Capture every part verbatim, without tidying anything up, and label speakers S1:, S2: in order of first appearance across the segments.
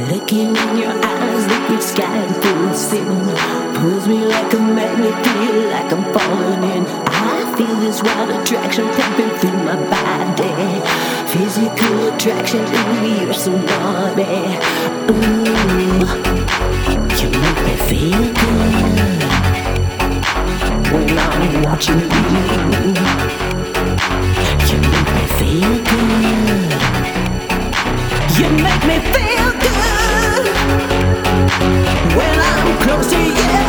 S1: Looking in your eyes, liquid sky full of sin. Pulls me like a magnet, feel like I'm falling in. I feel this wild attraction pumping through my body. Physical attraction, ooh, you're so naughty. Ooh, you make me feel good when I'm watching you. You make me feel good. You make me feel good when I'm close to you.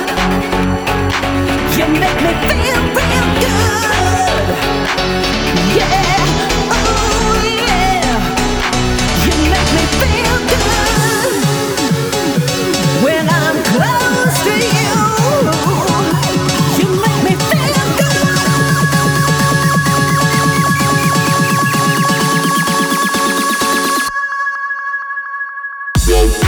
S1: You make me feel real good. Yeah, oh yeah. You make me feel good when I'm close to you. You make me feel good.